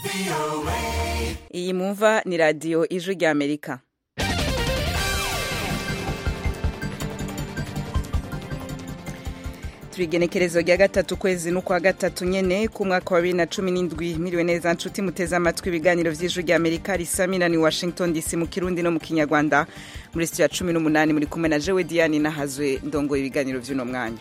Iyi mumva ni radio Ijwi rya Amerika. Turigenekerezo rya gatatu kwezi n'ukwa gatatu nyene ku mwaka wa 2017. Miriwe neza nshuti muteze amatwi ibiganiro vy'Ijwi rya Amerika risamira ni Washington DC mu Kirundi no mu Kinyarwanda. Muri studio ya 18 muri kumwe na Jewe Diane nahazwe ndongoye ibiganiro vy'uno mwanya.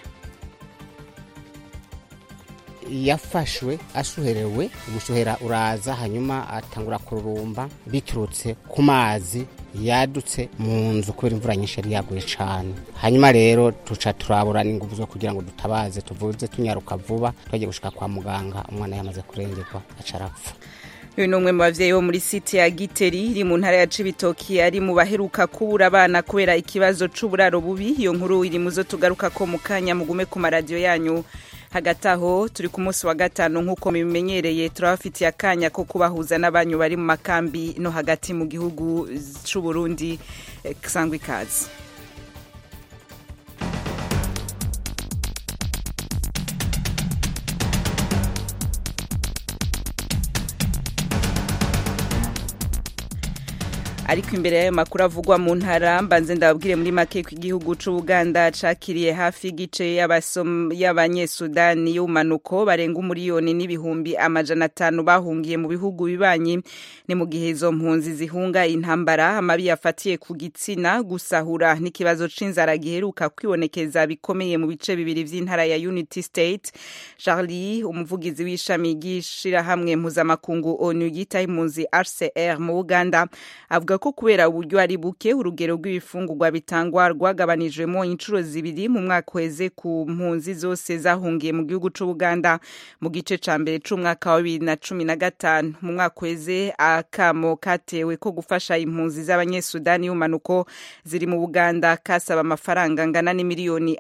Yafashwe ashuherewe ubushuhera uraza hanyuma atangura kururumba biturutse ku mazi yadutse mu nzu kubera imvura nyinshi yari yaguye cyane. Hanyuma rero tuca turaburana ingufu zo kugira ngo dutabaze tuvuze tunyaruka vuba twagiye gushika kwa muganga umwana yamaze kurengerwa acarapfa. Uyu numwe mu bavyeyi bo muri site ya Giteri iri mu ntara ya Cibitoki ari mu baheruka kubura abana kubera ikibazo c'uburaro bubi. Iyo nkuru iri muzo tugaruka ko mukanya mugume ku maradio yanyu. Hagati aho turi ku munsi wa gatanu nk'uko mubimenyereye turabafitiye akanya ko kubahuza n'abanyu bari mu makambi no hagati mu gihugu c'u Burundi. Sangwa ikaze. Ariko imbere y'ayo makuru avugwa mu ntara mbanze ndababwire muri make ko igihugu c'u Buganda cakiriye hafi igice y'abanyesudani y'umanuko barenga umuriyoni n'ibihumbi 500 bahungiye mu bihugu bibanyi. Ni mu gihe izo mpunzi zihunga intambara, amabi yafatiye ku gitsina, gusahura n'ikibazo c'inzara giheruka kwibonekeza bikomeye mu bice bibiri vy'intara ya Unity State. Charlie, umuvugizi w'ishami ry'ishirahamwe mpuzamakungu ONU yitaye impunzi HCR mu Buganda, avuga ko kubera uburyo ari buke urugero rw'ibifungurwa bitangwa rwagabanijwemo incuro zibiri mu mwaka weze ku mpunzi zose zahungiye mu gihugu c'u Buganda mu gice ca mbere c'umwaka wa 2015. Mu mwaka weze akamo katewe ko gufasha impunzi z'abanyesudani y'umanuko ziri mu Buganda kasaba amafaranga ngana n'imiliyoni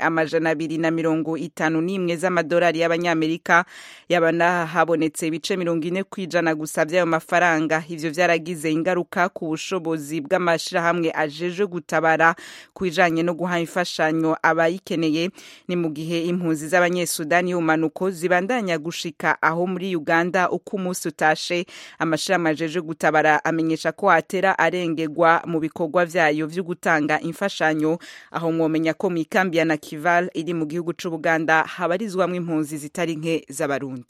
251 z'amadolari y'abanyamerika. Yabana habonetse ibice 40% gusa by'ayo mafaranga. Ivyo vyaragize ingaruka ku bushobozi bw'amashirahamwe ajeje gutabara kwijanye no guha imfashanyo abayikeneye. Ni mu gihe impunzi z'abanyesudani y'umanuko zibandanya gushika aho muri Uganda uko umunsi utashe. Amashirahamwe ajeje gutabara amenyesha ko atera arengegwa mu bikorwa vyayo vyo gutanga imfashanyo. Aho mwomenya ko mu ikambi ya Nakival iri mu gihugu c'u Buganda habarizwamwe impunzi zitari nke z'abarundi.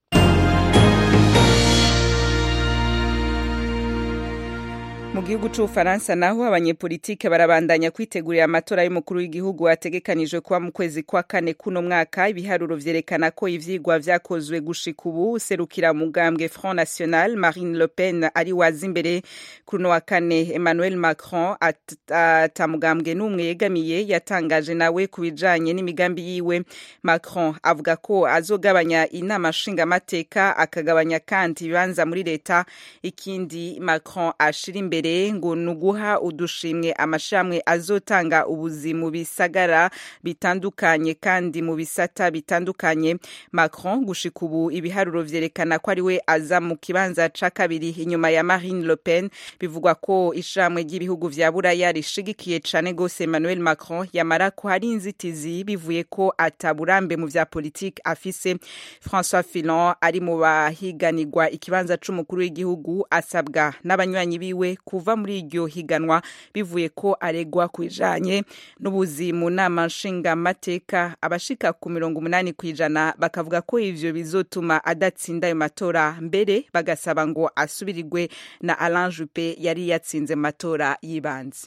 Mu gihugu c'Ufaransa naho abanyepolitike barabandanya kwitegurira amatora y'umukuru w'igihugu ategekanijwe kuba mu kwezi kwa kane kuno mwaka. Ibiharuro vyerekana ko ivyigwa vyakozwe gushika ubu serukira mugambwe Front National Marine Le Pen ari wazi imbere. Kuno wa kane Emmanuel Macron atamugambwe n'umwe yegamiye yatangaje nawe kubijanye n'imigambi yiwe. Macron avuga ko azogabanya inama nshingamateka akagabanya kandi ibibanza muri leta. Ikindi Macron ashira imbere ngo nuguha udushimwe amashamwe azotanga ubuzi mu bisagara bitandukanye kandi mu bisata bitandukanye. Macron gushika ubu ibiharuro vyerekana ko ari we aza mu kibanza ca kabiri inyuma ya Marine Le Pen. Bivugwa ko ishamwe ry'ibihugu vya Buraya rishigikiye cane gose Emmanuel Macron, yamara ko hari inzitizi bivuye ko ataburambe mu vya politique afise. François Fillon ari mu bahiganirwa ikibanza c'umukuru w'igihugu asabwa n'abanywanyi biwe kuva muri iryo higanwa bivuye ko aregwa kwijanye n'ubuzi mu nama nshinga mateka. Abashika ku 80% bakavuga ko ivyo bizotuma adatsinda ayo matora, mbere bagasaba ngo asubirirwe na Alain Juppé yari yatsinze matora yibanze.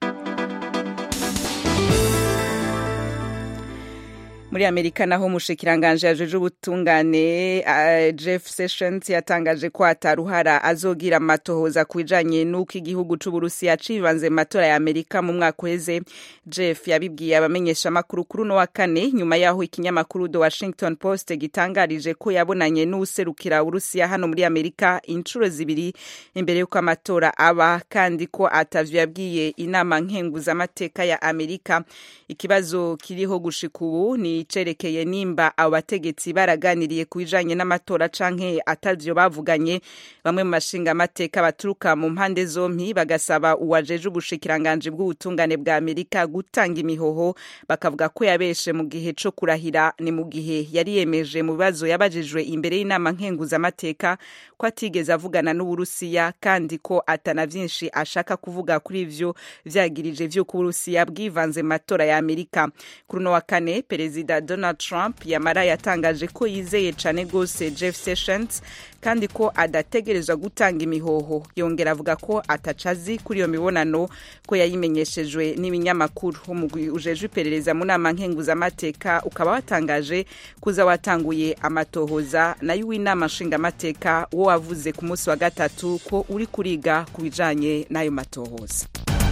Muri Amerika naho mushikiranganje yajeje ubutungane Jeff Sessions yatangaje ko ataruhara azogira amatohoza kwijanye nuko igihugu c'u Burusiya cibanze matora ya Amerika mu mwaka weze. Jeff yabibwiye abamenyesha makuru kuri no wa kane nyuma yaho ikinyamakuru The Washington Post gitangarije ko yabonanye n'userukira Urusiya hano muri Amerika incuro zibiri imbere yuko amatora aba, kandi ko atavyo yabwiye inama nkenguza amateka ya Amerika. Ikibazo kiriho gushika ubu ni icerekeye nimba abo bategetsi baraganiriye ku bijanye n'amatora canke atavyo bavuganye. Bamwe mu mashinga amateka baturuka mu mpande zompi bagasaba uwajeje ubushikiranganje bw'ubutungane bwa Amerika gutanga imihoho, bakavuga ko yabeshe mu gihe co kurahira, ni mu gihe yari yemeje mu bibazo yabajijwe imbere y'inama nkenguzamateka ko atigeze avugana n'Uburusiya kandi ko atana vyinshi ashaka kuvuga kuri ivyo vyagirije vy'uko Uburusiya bwivanze mu matora ya Amerika. Kuri uno wa kane Perezida Donald Trump yamara yatangaje ko yizeye cane gose Jeff Sessions kandi ko adategerezwa gutanga imihoho. Yongera avuga ko atacazi kuri iyo mibonano, ko yayimenyeshejwe n'ibinyamakuru. Umugwi ujejwe iperereza mu nama nkenguzamateka ukaba watangaje kuza watanguye amatohoza nayo w'inama nshingamateka wo wavuze ku munsi wa gatatu ko uri kuriga ku bijanye n'ayo matohoza.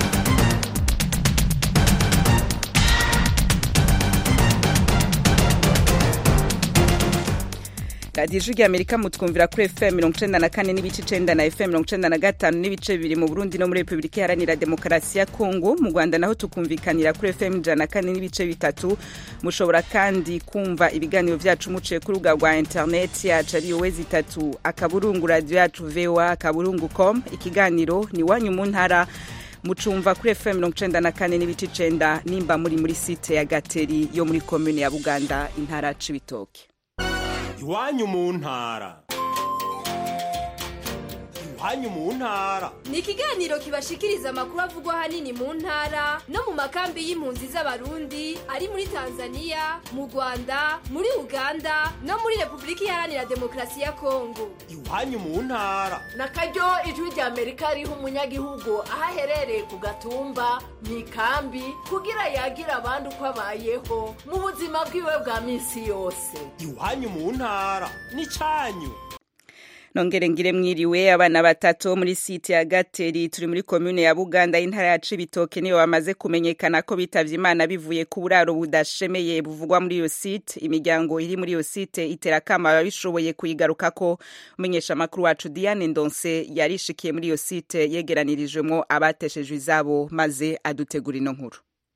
Radio Ijwi Amerika mutwumvira kuri FM 94 n'ibice 9 na FM 95 n'ibice 2 mu Burundi no muri Republika Iharanira Demokarasi ya Kongo. Mu Rwanda naho tukumvikanira kuri FM 104 n'ibice 3. Mushobora kandi kumva ibiganiro vyacu muciye ku rubuga rwa internet yacu ari wezi3 akaburungu radio yacu voa.com. Ikiganiro ni wanyu mu ntara, mucumva kuri FM 94 n'ibice 9 nimba muri site ya Gateri yo muri commune ya Buganda intara Cibitoke. Iwanyu mu ntara. Iwanyu mu ntara ni ikiganiro kibashikiriza amakuru avugwa hanini mu ntara no mu makambi y'impunzi z'abarundi ari muri Tanzania, mu Rwanda, muri Uganda no muri Republika Iharanira Demokarasi ya Kongo. Iwanyu mu ntara nakaryo Ijwi rya Amerika riha umunyagihugu ahaherereye ku gatumba mu ikambi kugira yagira abandi uko abayeho mu buzima bwiwe bwa minsi yose. Iwanyu mu ntara ni canyu. Nongere ngire mwiriwe. Abana batatu muri site ya Gateri turi muri commune ya Buganda intara ya Cibitoke niyo bamaze kumenyekana ko bitavye Imana bivuye ku buraro budashemeye buvugwa muri iyo site. Imiryango iri muri iyo site iterakama babishoboye kuyigarukako. Umenyesha makuru wacu Diane Ndonse yarishikiye muri iyo site yegeranirijwemo abateshejwe izabo maze adutegura ino nkuru.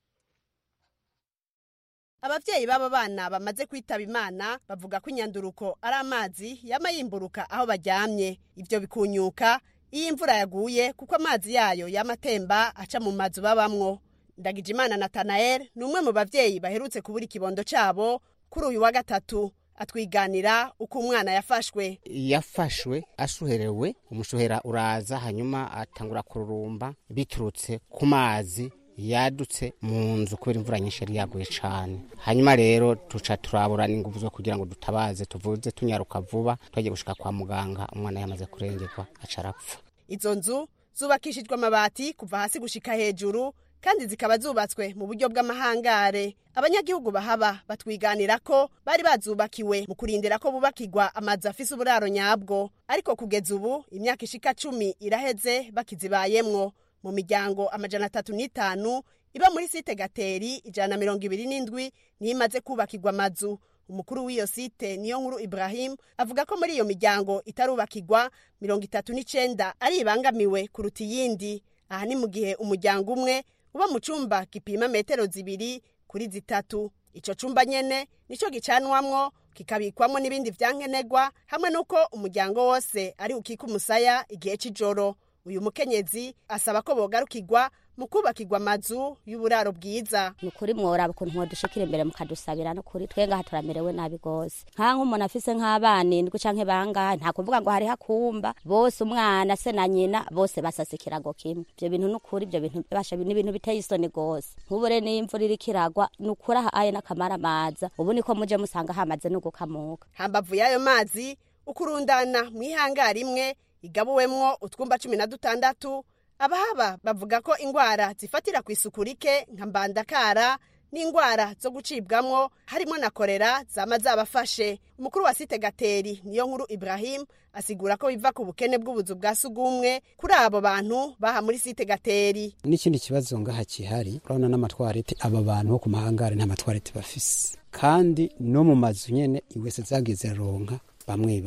Abavyeyi baba bana bamaze kwitaba Imana bavuga ko inyanduruko ari amazi yamayimburuka aho baryamye. Ivyo bikunyuka iyo imvura yaguye kuko amazi yayo yamatemba aca mu mazu babamwo. Ndagijimana Nathanael ni umwe mu bavyeyi baherutse kubura ikibondo cabo kuri uyu wa gatatu. Atwiganira uko umwana yafashwe ashuherewe, umushuhera uraza hanyuma atangura kururumba biturutse ku mazi yadutse mu nzu kubera imvura nyinshi yari yaguye cyane. Hanyuma rero tuca turabura n'ingufu zo kugira ngo dutabaze tuvuze tunyaruka vuba twagiye gushika kwa muganga, umwana yamaze kurengerwa acarapfa. Izo nzu zubakishijwe amabati kuva hasi gushika hejuru kandi zikaba zubatswe mu buryo bw'amahangare. Abanyagihugu bahaba batwiganira ko bari bazubakiwe mu kurindira ko bubakirwa amazu afise uburaro nyabwo, ariko kugeza ubu imyaka ishika 10 iraheze bakizibayemwo. Mu miryango 305 iba muri site Gateri 127 ni imaze kubakirwa amazu. Umukuru w'iyo site niyo nkuru Ibrahim avuga ko muri iyo miryango itarubakirwa 39 ari ibangamiwe kuruta iyindi. Aha ni mu gihe umuryango umwe uba mu cumba gipima metero 2 kuri 3. Ico cumba nyene nico gicanwamwo kikabikwamwo n'ibindi vyankenegwa hamwe nuko umuryango wose ari ukika umusaya igihe c'ijoro. Uyu mukenyezi asaba ko bogarukirwa mu kubakirwa amazu y'uburaro bwiza. Nukuri mworaba ukuntu mwodushikira imbere mukadusabira no kuri twenga haturamerewe nabi gose. Nkanko umuntu afise nk'abana indwi canke bangahe nta kuvuga ngo hari hakumba bose umwana se na nyina bose basasikira go kimwe. Ivyo bintu nukuri ivyo bintu basha n'ibintu biteye isoni gose. Nkubure n'imvura irikiragwa nukura ha aye nakamara amaza. Ubu niko muje musanga hamaze no gukamuka. Hambavu yayo mazi ukurundana mwihangara imwe igabuwemwo utwumba 16. Abahaba bavuga ko ingwara zifatira ku isuku rike nka mbandakara n'ingwara zo gucibwamwo harimo na kolera zama zabafashe. Umukuru wa site Gateri niyo nkuru Ibrahim asigura ko biva ku bukene bw'ubuzu bwa sugumwe kuri abo bantu baha muri site Gateri. N'ikindi kibazo ngaha kihari urabona n'amatwarete aba bantu bo ku mahangare nta matwarete bafise, kandi no mu mazu nyene iwese zageze ronka bamwe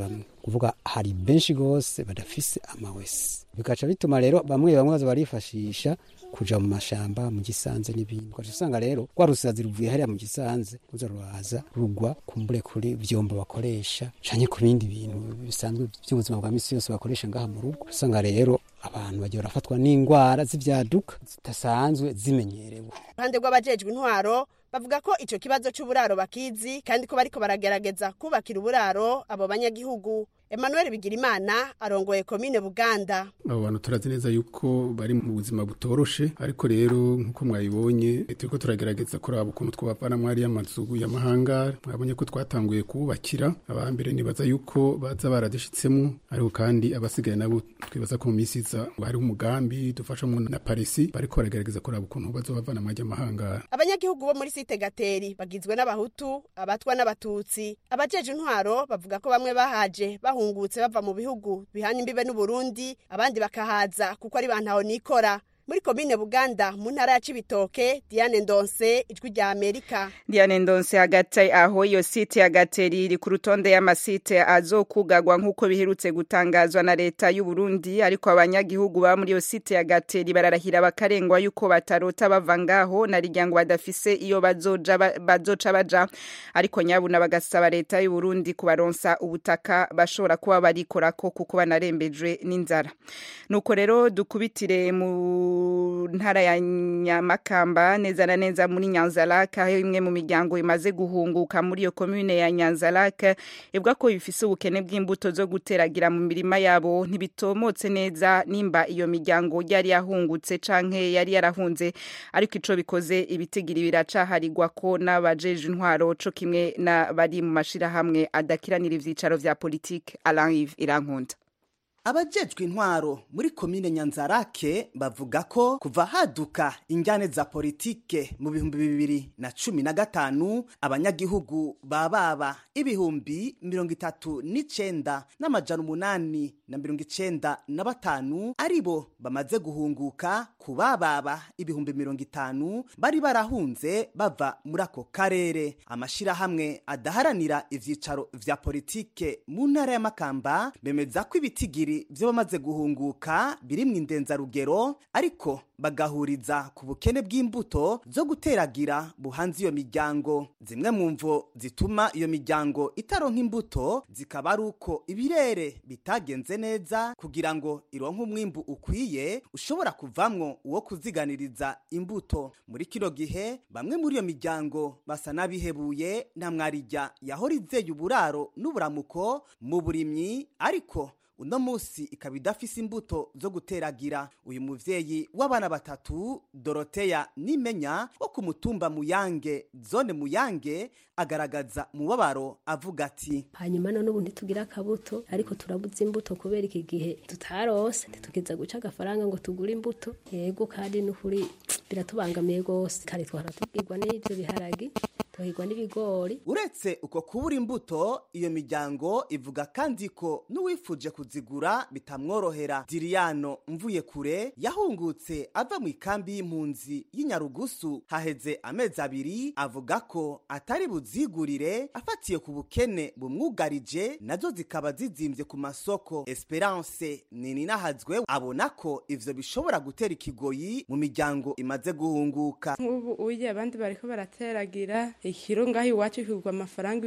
kuvuga hari benshi gose badafise amawese bikaca bituma rero bamwe baza barifashisha kuja mu mashamba mu gisanze n'ibindi kwa usanga rero kwa rusazi ruvuye hariya mu gisanze uza ruraza rugwa kumbure kuri vyombo bakoresha canke ku bindi bintu bisanzwe by'ubuzima bwa misi yose bakoresha ngaha mu rugo usanga rero abantu bagiye barafatwa n'ingwara z'ivyaduka zitasanzwe zimenyerewe. Ruhande rw'abajejwe intwaro bavuga ko ico kibazo c'uburaro bakizi kandi ko bariko baragerageza kubakira uburaro abo banyagihugu. Emmanuel Bigirimana arongoye komine Buganda. Abo bantu turazi neza yuko bari mu buzima butoroshe ariko rero nkuko mwayibonye turiko turagerageza kuraba ukuntu twabavana mwari y'amazu y'amahanga mwabonye ko twatanguye kubakira abambere nibaza yuko baza baradishitsemo ariko kandi abasigaye nabo twibaza ko mu misiza bari umugambi dufasha mu na Parisi bariko baragerageza kuraba ukuntu bazobavana mwari y'amahanga. Abanyagihugu bo muri site Gateri bagizwe n'abahutu abatwa n'abatutsi abajeje intwaro bavuga ko bamwe bahaje bahungutse bava mu bihugu bihana imbibe n'u Burundi abandi bakahaza kuko ari bantaho nikora. Muri komine Buganda mu ntara ya Cibitoke Diane Ndonse ijwi rya Amerika. Diane Ndonse hagati aho iyo site ya Gateri iri ku rutonde y'amasite azokugagwa nkuko biherutse gutangazwa na leta y'u Burundi ariko abanyagihugu ba muri iyo site ya Gateri bararahira bakarengwa yuko batarota bava ngaho na riryango badafise iyo bazoca baja ariko nyabuna bagasaba leta y'u Burundi kubaronsa ubutaka bashobora kuba barikorako kuko banarembejwe n'inzara. Nuko rero dukubitire mu ntara ya Nyamakamba neza na neza muri Nyanzarake aho imwe mu miryango imaze guhunguka muri iyo commune ya Nyanzarake ivuga ko bifise ubukene bw'imbuto zo guteragira mu mirima yabo ntibitomotse neza nimba iyo miryango yari yahungutse canke yari yarahunze ariko ico bikoze ibitigiri biracaharigwa ko n'abajeje intwaro co kimwe na bari mu mashira hamwe adakiranira ivyicaro vya politique Alain Irankunda. Abajejwe intwaro muri komine Nyanzarake bavuga ko kuva haduka injyane za politike mu 2015 abanyagihugu bababa ibihumbi 39 n'amajana 895 aribo bamaze guhunguka kubababa ibihumbi 50 bari barahunze bava muri ako karere. Amashira hamwe adaharanira ivyicaro vya politike mu ntara ya Makamba bemeza ko ibitigiri vyo bamaze guhunguka birimwe indenzarugero ariko bagahuriza ku bukene bw'imbuto zo guteragira buhanze iyo miryango. Zimwe mu mvo zituma iyo miryango itaronka imbuto zikaba ari uko ibirere bitagenze neza kugira ngo ironke umwimbu ukwiye ushobora kuvamwo uwo kuziganiriza imbuto. Muri kino gihe bamwe muri iyo miryango basa nabihebuye na mwarijya yahorizeye uburaro n'uburamuko mu burimyi ariko uno musi ikaba idafise imbuto zo guteragira. Uyu muvyeyi w'abana batatu Dorothea Nimenya wo ku mutumba Muyange zone Muyange agaragaza mubabaro avuga ati hanyuma none ubu ntitugira akabuto ariko turabuze imbuto kubera iki gihe tutarose ntitugeza guca agafaranga ngo tugure imbuto yego kandi n'ukuri biratubangamiye gose kare twaratubwirwa n'ivyo biharagi tuhigwa n'ibigori. Uretse uko kubura imbuto iyo miryango ivuga kandi ko n'uwifuje kuzigura bitamworohera. Diriano mvuye kure yahungutse ava mu ikambi y'impunzi y'Inyarugusu haheze amezi 2 avuga ko atari buzigurire afatiye ku bukene bumwugarije nazo zikaba zizimvye ku masoko. Esperance nini nahazwe abona ko ivyo bishobora gutera ikigoyi mu miryango imaze guhunguka. Ubu uye abandi bariko barateragira ikiro ngaho iwacu kigwa amafaranga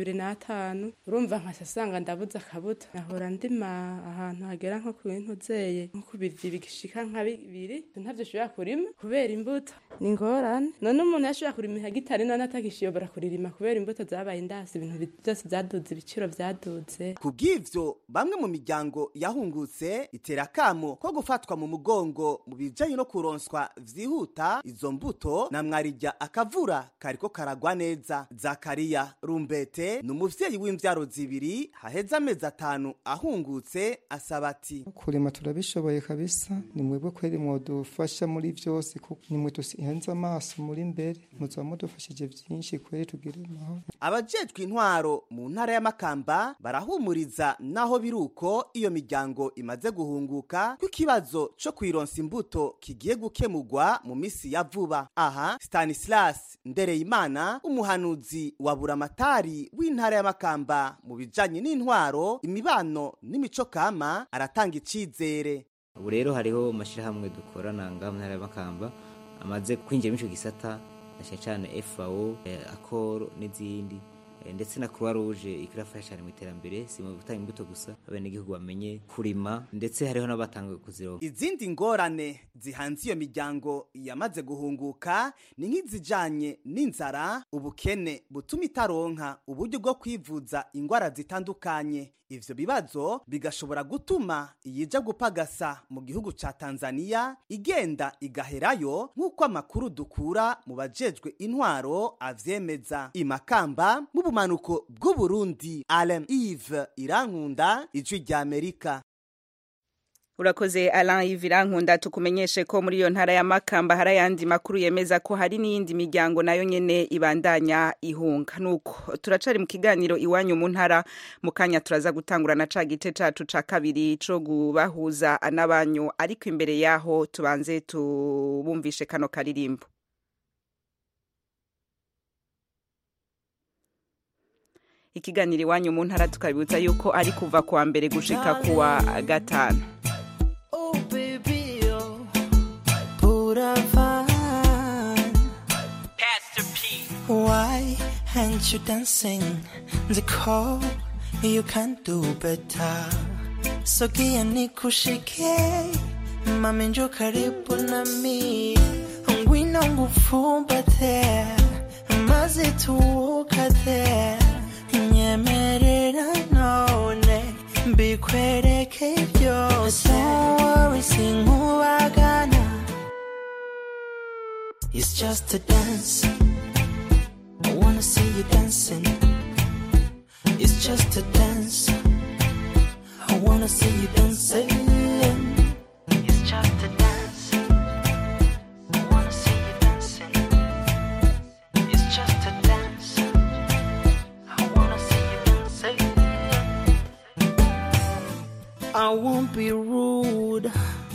2005 urumva nkasasanga ndabuza akabuto nahora ndima ahantu hagera nko ku bintu zeye nko kubivi bigishika nka 2 ntavyo shobora kurima kubera imbuto ni ngorane. None umuntu yashobora kurima hegitari none atakishiyobora kuririma kubera imbuto zabaye indasi ibintu byose byaduze ibiciro byaduze. Kubw'ivyo bamwe mu miryango yahungutse itera kamo ko gufatwa mu mugongo mu bijanye no kuronswa vyihuta izo mbuto na mwarijya akavura kariko karagwa neza. Zakaria Rumbete n'umuvyeyi w'imvyaro zibiri haheza amezi 5 ahungutse asaba ati kurima turabishoboye kabisa ni mwebwe kweri mwodufasha muri vyose kuko ni mwe tusihenza amaso muri mbere muzo mudufashije vyinshi kweri tugire amahoro. Abajejwe intwaro mu ntara ya Makamba barahumuriza naho biruko iyo miryango imaze guhunguka ku kibazo cyo kwironsa imbuto kigiye gukemurwa mu misi ya vuba. Aha Stanislas Ndereyimana umuhanuzi wa buramatari w'intara ya Makamba mu bijanye n'intwaro, imibano n'imico kama, aratanga icizere. Ubu rero hariho amashirahamwe dukorana ngaha mu ntara ya Makamba amaze kwinjira mu ico gisata, cyane FAO, Akoro n'izindi, ndetse na Croix Rouge ikirafasha cyane mu iterambere, si mu gutanga imbuto gusa, abene igihugu bamenye kurima, ndetse hariho n'abatanguye kuzironka. Izindi ngorane zihanze iyo miryango yamaze guhunguka ni nk'izijanye n'inzara, ubukene butuma itaronka uburyo bwo kwivuza ingwara zitandukanye. Ivyo bibazo bigashobora gutuma iyija gupagasa mu gihugu ca Tanzania igenda igaherayo, nk'uko amakuru dukura mu bajejwe intwaro avyemeza. Imakamba mu bumanuko bw'u Burundi, Alain Yves Irankunda, Ijwi rya Amerika. Urakoze Alain Yves Irankunda. Tukumenyeshe ko muri iyo ntara ya Makamba hari ayandi makuru yemeza ko hari n'iyindi miryango nayo nyene ibandanya ihunga. Nuko turacari mu kiganiro iwanyu mu ntara, mu kanya turaza gutangura na ca gite cacu ca kabiri co gubahuza n'abanyu, ariko imbere yaho tubanze tubumvishe kano karirimbo. Ikiganiro iwanyu mu ntara tukabibutsa yuko ari kuva kuwa mbere gushika kuwa gatanu. Why aren't you dancing the call? You can do better. So kia nikushike, mami njoo karibu nami, ngwino ngufumbate, maze tuwukate, nyemerera none mbikwereke byose. Don't worry, sinkubagana, it's just a dance. I wanna see you dancing. It's just a dance. I wanna see you dancing. It's just a dance. I wanna see you dancing. It's just a dance. I wanna see you dancing. I won't be rude.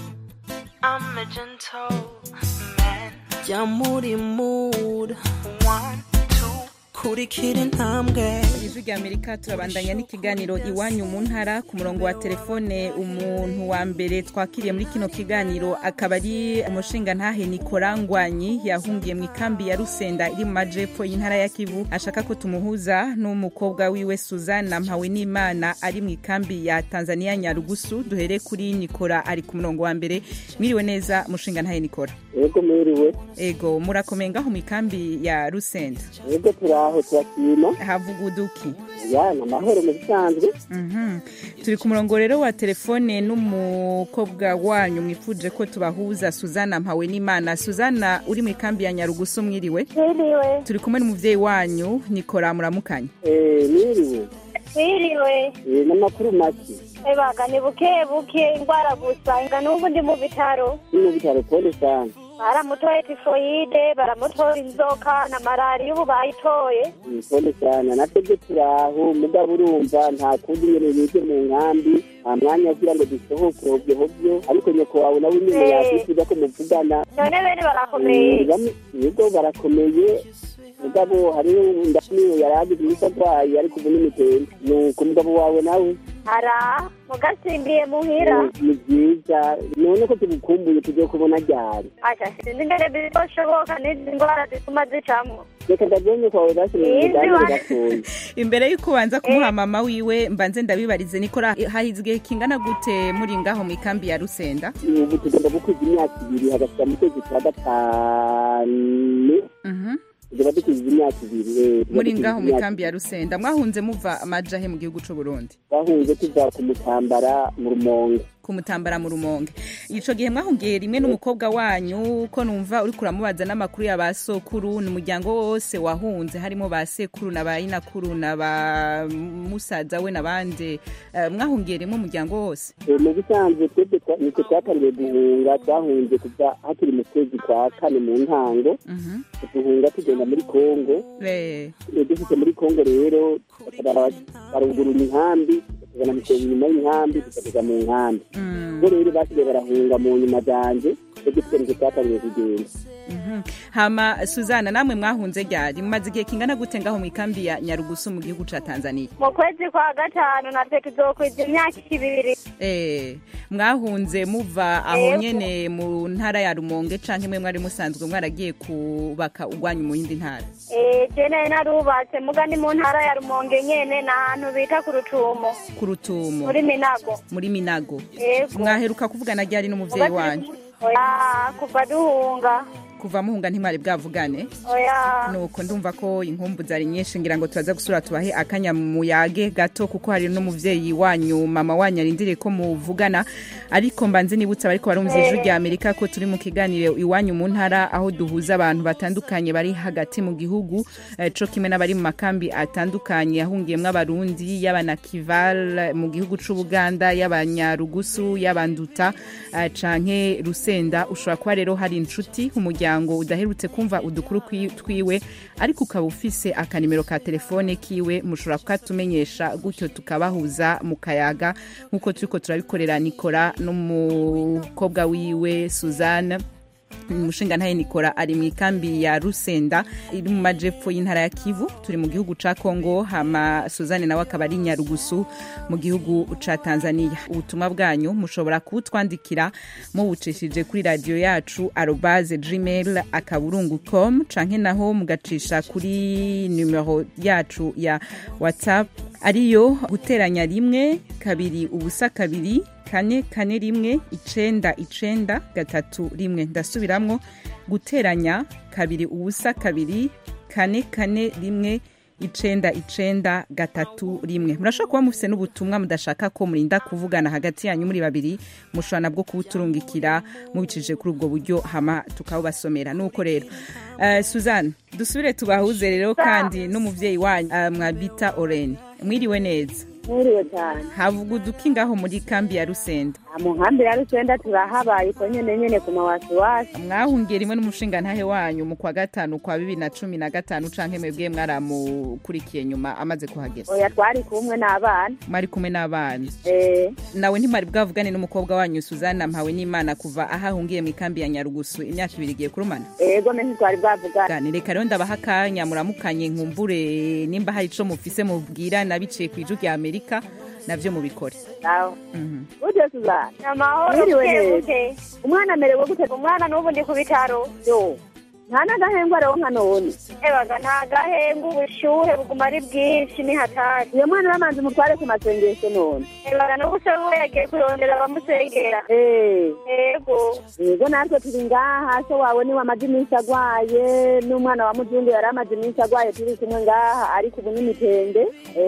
I'm a gentle man. Jamuri mood. One. Kurikira intambwe. Ijwi rya Amerika turabandanya n'ikiganiro iwanyu mu ntara. Ku murongo wa telefone umuntu wa mbere twakiriye muri kino kiganiro akaba ari umushinga ntahe Nikora Ngwanyi, yahungiye mu ikambi ya Rusenda iri mu majepfo y'intara ya Kivu. Ashaka ko tumuhuza n'umukobwa wiwe Suzana Mpawenimana ari mu ikambi ya Tanzania Nyarugusu. Duhere kuri Nikora, ari ku murongo wa mbere. Mwiriwe neza mushinga ntahe Nikora? Yego mwiriwe. Ego murakomenga mu ikambi ya Rusenda? Yego turaho turakina. Havuguduki? Yana mahoro mu bisanzwe. Turi ku murongo rero wa telefone n'umukobwa wanyu mwifuje ko tubahuza, Suzana Mpawenimana. Suzana uri mu ikambi ya Nyarugusu, mwiriwe? Mwiriwe. Turi kumwe n'umuvyeyi wanyu Nikora, muramukanye? Mwiriwe. Mwiriwe. N'amakuru make. Ebaga ni buke ingwara gusa, inga n'ubu ndi mu bitaro. Mu bitaro pole sana. Baramutoye tifoyide, baramutora inzoka na malariya, ubu bayitoye. Pole sana, natwe turaho mugabo urumva nta kundi nyene yije mu nkambi, amwanya kugira ngo dusohoke hobyo, ariko nyoko wawe nawe nyene yakwifuza ko muvugana. None bene barakomeye. Yego barakomeye. Mugabo hari ndashimiye yaragize imisagwayi ariko ubu n'imitende. Nuko mugabo wawe nawe ara mugasimbiye muhira. Ni byiza, none ko tubukumbuye tujye kubona ryari. Acha sinzi ngere bishoboka n'indwara zituma zicamwo. Reka ndagenye kwawe gatoya. Imbere yuko banza kumuha mama wiwe mbanze ndabibarize Nikora, hahizwe kingana gute muri ngaho mu ikambi ya Rusenda? Ubu tugomba gukwiza imyaka 2 hagati mu kwezi kwa gatanu. Tugomba dukwiza imyaka 2 muri ngaho mu ikambi ya Rusenda. Mwahunze muva amajahe mu gihugu c'u Burundi? Bahunze tuva ku Mutambara mu Rumonge. Ku Mutambara mu Rumonge. Ico gihe mwahungiye rimwe n'umukobwa wanyu, ko numva uri kuramubaza n'amakuru ya basokuru, n'umuryango wose wahunze harimo basekuru na bayinakuru na ba musaza we nabande. Mwahungiye rimwe umuryango wose? Mu bisanzwe twebwe niko twatariye guhunga, twahunze kuva hakiri mu kwezi kwa kane mu ntango. Duhunga tugenda muri Kongo. Dufite muri Kongo rero barugurura inkambi, tugana mu nyuma y'inkambi, tukageza mu nkambi. Rero basigaye barahunga mu nyuma zanje, twebwe twatariye kugenda. Hama Suzana, namwe mwahunze ryari? Mumaze igihe kingana gute ngaho mu ikambi ya Nyarugusu mu gihugu ca Tanzania? Mu kwezi kwa gatanu natwe tuzokwiza imyaka 2. Mwahunze muva aho nyene mu ntara ya Rumonge canke mwe mwari musanzwe mwaragiye kubaka ugwanyu mu yindi ntara? Jene narubatse muga ni mu ntara ya Rumonge nyene nahantu bita ku Rutumo. Muri Minago. Mwaheruka kuvugana ryari n'umuvyeyi wanyu? Kuva duhunga. Kuva muhunga ntimwari bwavugane? Nuko ndumva ko inkumbu zari nyinshi, ngira ngo turaza gusura tubahe akanya mu yage gato kuko hari n'umuvyeyi wanyu mama wanyu arindiriye ko muvugana, ariko mbanze nibutsa bariko barumva ijwi rya Amerika ko turi mu kiganiro iwanyu mu ntara, aho duhuza abantu batandukanye bari hagati mu gihugu co kimwe n'abari mu makambi atandukanye yahungiyemwo abarundi, y'abanakival mu gihugu c'u Buganda, y'abanyarugusu, y'abanduta canke Rusenda. Ushobora kuba rero hari inshuti umuryango udaherutse kumva udukuru twiwe, ariko ukaba ufise akanimero ka telefone kiwe, mushobora kukatumenyesha gutyo tukabahuza mu kayaga nkuko turiko turabikorera Nikora n'umukobwa wiwe Suzanne. Umushinga ntaye Nikora ari mu ikambi ya Rusenda iri mu majepfo y'intara ya Kivu, turi mu gihugu ca Kongo. Hama Suzanne nawe akaba ari Nyarugusu mu gihugu ca Tanzania. Ubutumwa bwanyu mushobora kubutwandikira mubucishije kuri radio yacu @gmail.com canke naho mugacisha kuri numero yacu ya WhatsApp ariyo guteranya 1 2 ubusa 2 4 4 1 9 9 3 1. Ndasubiramwo guteranya 2 ubusa 2 4 4 1 9 9 3 1. Murashaka kuba mufise n'ubutumwa mudashaka ko murinda kuvugana hagati yanyu muri babiri, mushobora nabwo kubuturungikira mubicije kuri ubwo buryo hama tukabasomera. Nuko rero Suzanne, dusubire tubahuze rero kandi n'umuvyeyi wanyu mwabita Orene. Mwiriwe neza? Mwiriwe cyane. Havuga udukingaho muri kambi ya Rusenda? Mu nkambi ya Rusenda turahabaye ko nyene ku mawasiwasi. Mwahungiye rimwe n'umushinga ntahe wanyu mu kwa gatanu kwa 2015 canke mwebwe mwaramukurikiye nyuma amaze kuhagera? Oya, twari kumwe n'abana. Mwari kumwe n'abana? Nawe ntimari bwavugane n'umukobwa wanyu Suzanne Mpawe n'Imana kuva ahahungiye mu kambi ya Nyarugusu imyaka 2 igiye kurumana? Ego menshi twari bwavugana. Reka rero ndabaha akanya muramukanye nkumbure nimba hari ico mufise mubwira nabiciye ku ijwi rya Amerika navyo mubikore. Uje Suzanne? Amahoro buke. Umwana amerewe gute? Umwana n'ubu ndi ku bitaro. Ntana gahengwa rero nka none. Ebaga nta gahenga, ubushuhe buguma ari bwinshi ni hatari. Iyo mwana bamanze mutware ku masengesho none. Ebaga no gusewe yagiye kurondera bamusengera. Yego natwe turi ngaha, so wawe ni wamaze iminsi agwaye, n'umwana wa mujungu yari amaze iminsi agwaye, turi kumwe ngaha ariko ubu n'imitende.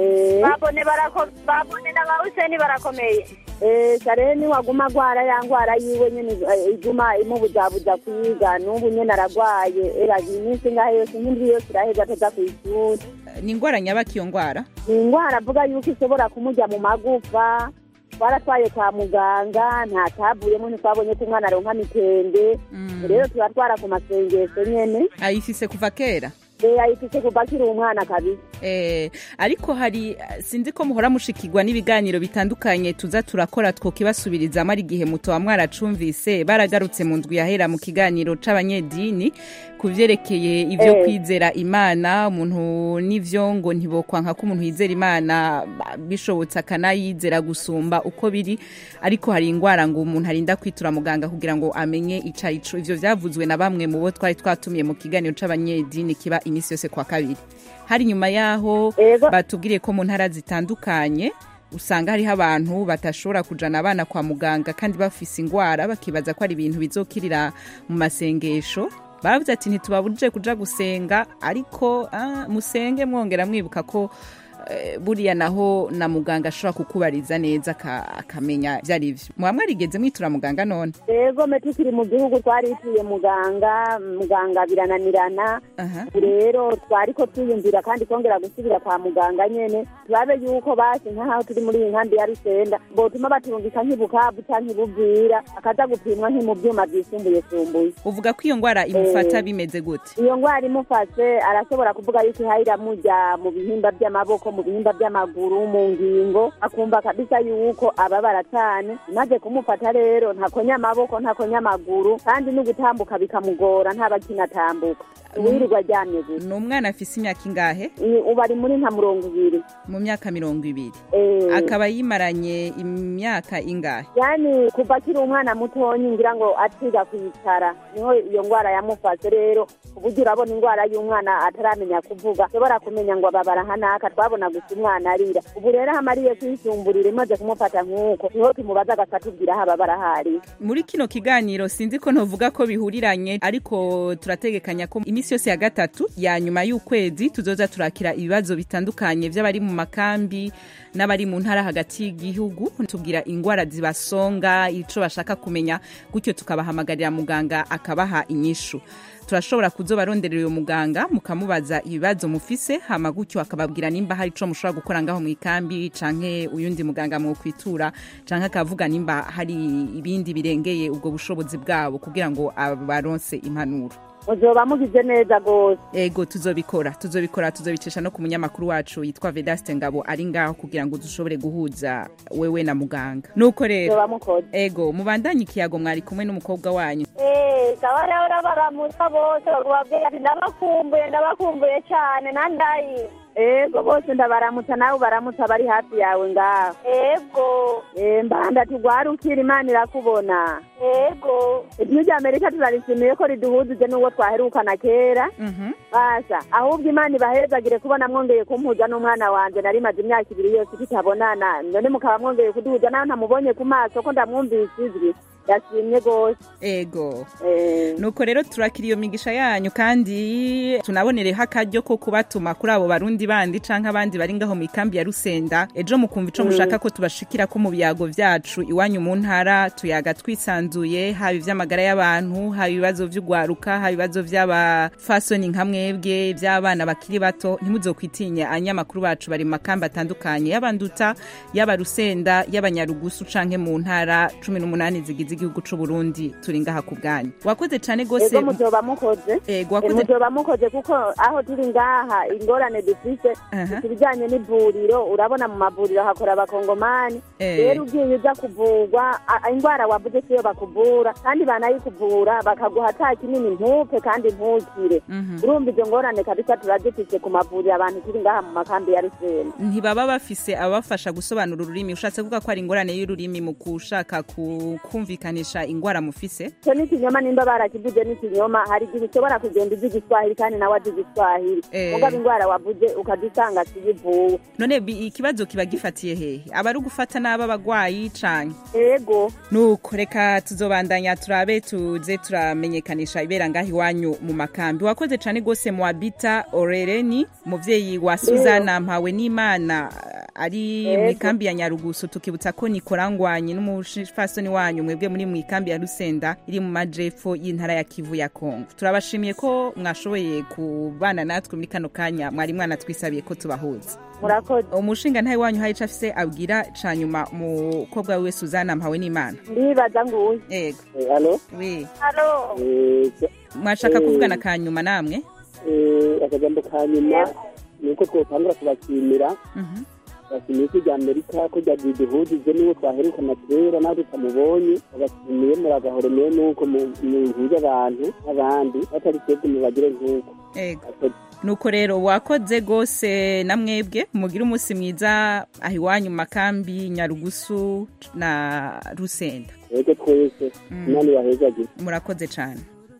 Babone n'abahuseni barakomeye. Sare ni waguma gwara yangwara yiwe nyene iguma imubuzabuza kwiga, n'ubu nyene aragwaye. Era iminsi ngahe yose n'indwi yose iraheza ataza kw'ishuri. Ni ingwara nyabaki iyo ngwara? Ni ingwara avuga yuko ishobora kumujya mu magufa. Twaratwaye kwa muganga nta tabuyemo, ntitwabonye ko umwana aronka mitende. Rero turatwara ku masengesho nyene. Ayifise kuva kera? Ayifise kuva kiri umwana kabisa. Ariko hari sinzi ko muhora mushikirwa n'ibiganiro bitandukanye tuza turakora twokibasubirizamo ari gihe muto wa mwaracumvise baragarutse mu ndwi yahera mu kiganiro c'abanyedini kuvyerekeye ivyo kwizera Imana. Umuntu n'ivyo ngo ntibokwanka ko umuntu yizera Imana bishobotse akanayizera gusumba uko biri, ariko hari ingwara ngo umuntu arinda kwitura muganga kugira ngo amenye ico. Ivyo vyavuzwe na bamwe mu bo twari twatumiye mu kiganiro c'abanyedini kiba imisi yose kwa kabiri. Hari nyuma yaho batubwiriye ko mu ntara zitandukanye usanga hariho abantu batashobora kujana abana kwa muganga kandi bafise ingwara, bakibaza ko ari ibintu bizokirira mu masengesho. Bavuze ati ntitubabujije kuja gusenga, ariko musenge mwongera mwibuka ko buriya naho na muganga ashobora kukubariza neza akamenya vyari ivyo. Mwarigeze mwitura muganga none? Ego metukiri mu gihugu twarituye muganga birananirana. Rero twariko twiyumvira kandi kongera gusubira kwa muganga nyene turabe yuko basi nkaho turi muri inkambi ya Rusenda botuma baturungika nk'ibukavu canke ibubwira akaza gupimwa mu byuma byisumbuye. Uvuga ko iyo ngwara imufata bimeze gute? Iyo ngwara imufashe arashobora kuvuga yuko ihayira mujya mu bihimba by'amaboko mu bihimba by'amaguru mu ngingo akumva kabisa yuko ababara cyane maze kumufata rero ntakonya amaboko ntakonya amaguru kandi no gutambuka bikamugora ntabakinatambuka wirirwa aryamye gusa. Ni umwana afise imyaka ingahe? Ubu ari muri nka 20. Mu myaka 20. Akaba yimaranye imyaka ingahe? Yani kuva kiri umwana mutonyi ngira ngo atiga kwicara niho iyo ngwara yamufase rero uburyo urabona ingwara y'umwana ataramenya kuvuga sobora kumenya ngo ababara hanaka twabona gusa umwana arira ubu rero hamariye kwisumburira imaze kumufata nk'uko niho tumubaza agatubwira hababara hari. Muri kino kiganiro sinzi ko ntovuga ko bihuriranye ariko turategekanya ko imisi yose ya gatatu ya nyuma y'ukwezi tuzoza turakira ibibazo bitandukanye by'abari mu makambi n'abari mu ntara hagati y'igihugu tubwira ingwara zibasonga ico bashaka kumenya gutyo tukabahamagarira muganga akabaha inyishu. Turashobora kuzobaronderera uyo muganga mukamubaza ibibazo mufise hama gutyo akababwira nimba hari ico mushobora gukora ngaho mu ikambi canke uyundi muganga mu kwitura canke akavuga nimba hari ibindi birengeye ubwo bushobozi bwabo kugira ngo abaronse impanuro. Uzoba mugize neza gose. Ego tuzobikora tuzobicisha no ku munyamakuru wacu yitwa Vedaste Ngabo ari ngaho kugira ngo dushobore guhuza wewe na muganga. Nuko rero ego mubandanye ikiyago mwari kumwe n'umukobwa wanyu. Sawara urabaramuza bose bagwabwira ati ndabakumbuye cyane nandayi. Ego bose ndabaramutsa nawe baramutsa bari hafi yawe ngaho. Ego mbanda tugwarukira Imana irakubona. Ego ibyo by'Amerika turarishimiye ko riduhuzije n'uwo twaherukana kera. Basa ahubwo Imana ibahezagire kubona mwongeye kumpuza n'umwana wanje nari maze imyaka 2 yose tutabonana none mukaba mwongeye kuduhuza nawe ntamubonye ku maso ko ndamwumvise ijwi yashimye gose. Ego nuko rero turakira iyo migisha yanyu kandi tunabonereho akaryo ko kubatuma kuri abo barundi bandi canke abandi bari ngaho mu ikambi ya Rusenda ejo mukumva ico mushaka ko tubashikira ko mu biyago vyacu iwanyu mu ntara tuyaga twisanzuye haba ivy'amagara y'abantu haba ibibazo vy'ugwaruka haba ibibazo vy'abafasoni nkamwebwe by'abana bakiri bato ntimuzokwitinya anyamakuru bacu bari mu makambi atandukanye y'abanduta y'aba Rusenda y'abanyarugusu canke mu ntara 18 zigize igihugu c'u Burundi turi ngaha ku bwanyu. Wakoze cyane gose. Ego muzoba mukoze. Muzoba mukoze kuko aho turi ngaha ingorane dufise tubijanye n'ivuriro urabona mu mavuriro hakora abakongomani rero ugiye uja kuvurwa ingwara wavuze siyo bakuvura kandi banayikuvura bakaguha ata kinini ntupe kandi ntukire. Urumva izo ngorane kabisa turazifise ku mavuriro abantu turi ngaha mu makambi ya Rusenda. Ntibaba bafise abafasha gusobanura ururimi ushatse kuvuga ko ari ingorane y'ururimi mu kushaka kumvikanisha ingwara mufise. Cyo ni kinyoma nimba barakivuze ni kinyoma hari igihe ushobora kugenda uzi Igiswahili kandi nawe azi Igiswahili mugabo ingwara wavuze ukadusanga kivuwe. None ikibazo kiba gifatiye hehe abari gufata n'aba bagwayi canke? Ego nuko reka tuzobandanya turabe tuze turamenyekanisha ibera ngaho iwanyu mu makambi. Wakoze cane gose mu Abita Orereni muvyeyi wa Suzana Mpawe n'Imana ari mu ikambi ya Nyarugusu tukibutsa ko Nikorangwanyi n'umufasoni wanyu mwebwe muri mu ikambi ya Rusenda iri mu majepfo y'intara ya Kivu ya Kongo. Turabashimiye ko mwashoboye kubana natwe muri kano kanya mwari mwana twisabiye ko tubahuza. Murakoze. Umushinga ntayi wanyu hari cafise abwira canyuma mu kobwa we Suzana Mpawe n'Imana. Ndibaza nguye. Ego. Allo? Oui. Allo. Mwashaka kuvugana kanyuma namwe? Akajambo kanyuma nuko twotangura kubashimira. Bashimiye ko Amerika ko ryaduhujije niwe twaherukana kera nawe tutamubonye abashimiye muragahore mwe nuko mu ntuza abantu abandi batari twebwe mubagire nk'uko. Ego. Nuko rero wakoze gose namwebwe mugira umunsi mwiza aho iwanyu mu makambi Nyarugusu na Rusenda. Ego twese nani wahezaje. Murakoze cyane.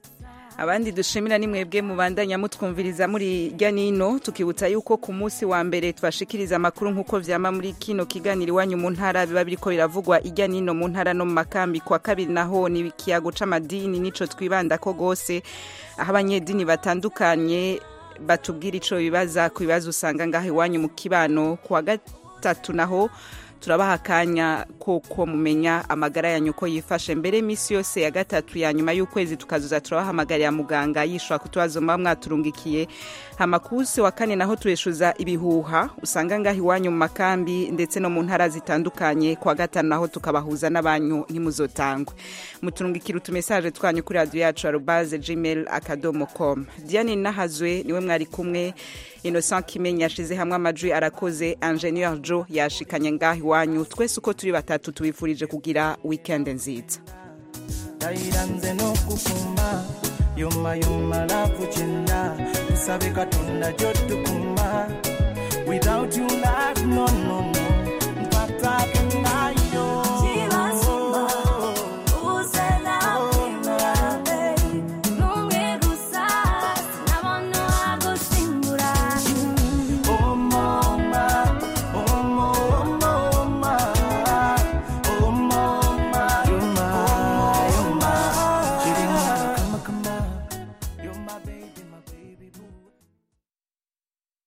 Abandi dushimira ni mwebwe mubandanya mutwumviriza muri irya nino tukibutsa yuko ku munsi wa mbere twashikiriza amakuru nk'uko vyama muri kino kiganiro iwanyu mu ntara biba biriko biravugwa irya nino mu ntara no mu makambi kwa kabiri naho ni ikiyago c'amadini nico twibanda ko gose aho abanyedini batandukanye batubwira ico bibaza ku bibazo usanga ngaho iwanyu mu kibano kwa gatatu naho turabaha akanya ko mumenya amagara yanyu uko yifashe mbere imisi yose ya gatatu ya nyuma y'ukwezi tukazuza turabahamagarira muganga yishura ku tubazo muba mwaturungikiye hamakusi wa kane naho tureshuza ibihuha usanga ngaho iwanyu mu makambi ndetse no mu ntara zitandukanye kwa gatanu naho tukabahuza n'abanyu ntimuzotangwe muturungikira utumesaje twanyu kuri radio yacu @gmail.com. Diane Nahazwe niwe mwari kumwe, Innocent Kimenya yashize hamwe amajwi arakoze, Engineer Joe yashikanye ngaho iwanyu, twese uko turi batatu tubifurije kugira weekend nziza. Tairanze no kukuma yoma lavu china usabe katonda jotukuma without you life no